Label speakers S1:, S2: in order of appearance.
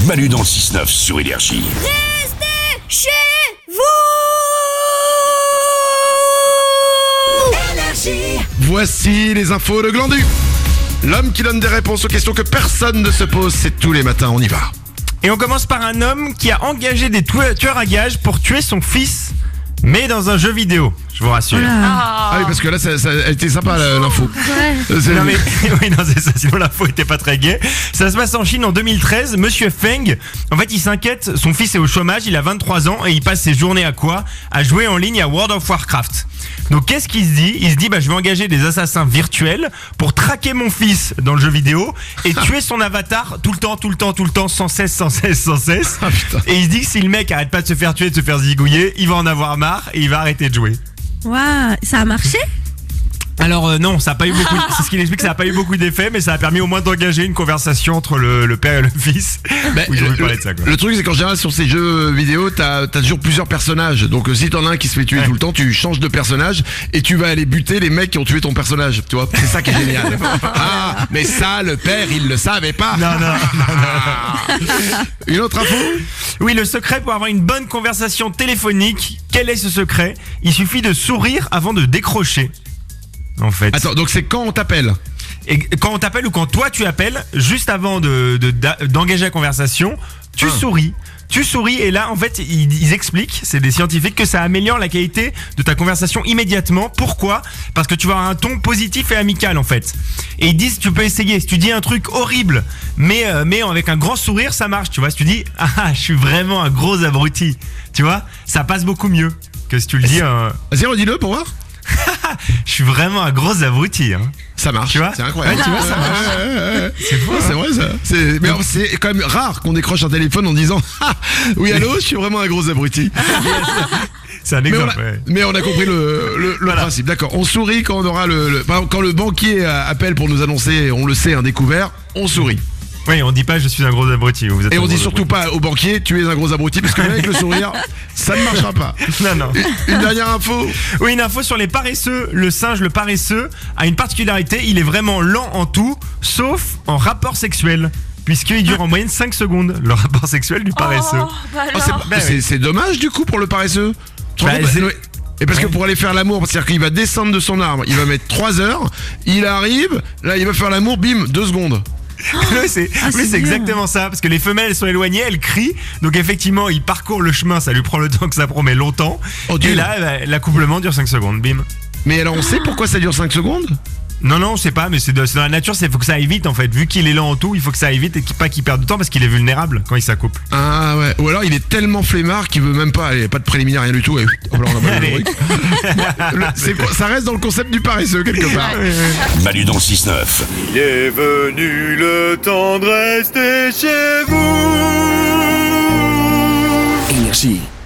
S1: Manu dans le 6-9 sur Énergie.
S2: Restez chez vous. Énergie.
S3: Voici les infos de Glandu. L'homme qui donne des réponses aux questions que personne ne se pose, c'est tous les matins, on y va.
S4: Et on commence par un homme qui a engagé des tueurs à gages pour tuer son fils, mais dans un jeu vidéo, je vous rassure.
S3: Ah oui, parce que là, elle était sympa l'info.
S4: Non mais oui, non, c'est ça, sinon l'info était pas très gaie. Ça se passe en Chine en 2013. Monsieur Feng, en fait, il s'inquiète, son fils est au chômage, il a 23 ans et il passe ses journées à quoi? À jouer en ligne à World of Warcraft. Donc qu'est-ce qu'il se dit? Il se dit, je vais engager des assassins virtuels pour traquer mon fils dans le jeu vidéo et tuer son avatar tout le temps, sans cesse.
S3: Ah, putain.
S4: Et il se dit que si le mec arrête pas de se faire tuer, de se faire zigouiller, il va en avoir marre et il va arrêter de jouer.
S5: Waouh, ça a marché?
S4: Alors non, ça a pas eu beaucoup. C'est ce qu'il explique, ça a pas eu beaucoup d'effets, mais ça a permis au moins d'engager une conversation entre le père et le fils. Où ils ont parlé de ça, quoi.
S3: Le truc, c'est qu'en général, sur ces jeux vidéo, t'as toujours plusieurs personnages. Donc si t'en as un qui se fait tuer tout le temps, tu changes de personnage et tu vas aller buter les mecs qui ont tué ton personnage. Tu vois, c'est ça qui est génial. Ah, mais ça, le père, il le savait pas.
S4: Non.
S3: Une autre info?
S4: Oui, le secret pour avoir une bonne conversation téléphonique. Quel est ce secret? Il suffit de sourire avant de décrocher. En fait.
S3: Attends, donc c'est quand on t'appelle?
S4: Et quand on t'appelle ou quand toi tu appelles, juste avant d'engager la conversation, tu souris. Tu souris et là en fait ils expliquent, c'est des scientifiques, que ça améliore la qualité de ta conversation immédiatement. Pourquoi? Parce que tu vas avoir un ton positif et amical en fait. Et ils disent tu peux essayer, si tu dis un truc horrible mais avec un grand sourire ça marche, tu vois. Si tu dis je suis vraiment un gros abruti, tu vois, ça passe beaucoup mieux que si tu le dis
S3: Vas-y, redis-le pour voir.
S4: je suis vraiment un gros abruti, hein.
S3: Ça marche,
S4: tu vois,
S3: c'est incroyable.
S4: Ouais, tu vois, ça marche.
S3: C'est fou, c'est vrai ça. Mais c'est quand même rare qu'on décroche un téléphone en disant oui allô, je suis vraiment un gros abruti.
S4: C'est un exemple.
S3: Mais on a compris le principe. D'accord. On sourit quand on aura par exemple, quand le banquier appelle pour nous annoncer, on le sait, un découvert, on sourit.
S4: Oui, on dit pas je suis un gros abruti.
S3: Et on dit surtout pas au banquier tu es un gros abruti, parce que avec le sourire, ça ne marchera pas.
S4: Non.
S3: Une dernière info.
S4: Oui, une info sur les paresseux. Le singe, le paresseux, a une particularité, il est vraiment lent en tout, sauf en rapport sexuel. Puisqu'il dure en moyenne 5 secondes, le rapport sexuel du paresseux.
S3: C'est dommage du coup pour le paresseux. Et parce que pour aller faire l'amour, c'est-à-dire qu'il va descendre de son arbre, il va mettre 3 heures, il arrive, là il va faire l'amour, bim, 2 secondes.
S4: C'est exactement ça, parce que les femelles sont éloignées, elles crient, donc effectivement il parcourt le chemin, ça lui prend le temps que ça promet longtemps, et là l'accouplement dure 5 secondes, bim.
S3: Mais alors on sait pourquoi ça dure 5 secondes?
S4: Non, on sait pas, mais c'est dans la nature, il faut que ça aille vite en fait. Vu qu'il est lent en tout, il faut que ça aille vite et pas qu'il perde de temps parce qu'il est vulnérable quand il s'accouple.
S3: Ah ouais, ou alors il est tellement flemmard qu'il veut même pas, pas de préliminaire, rien du tout. Et hop là, on a ça reste dans le concept du paresseux quelque part.
S1: Manu dans le 6-9.
S6: Il est venu le temps de rester chez vous.
S1: Énergie.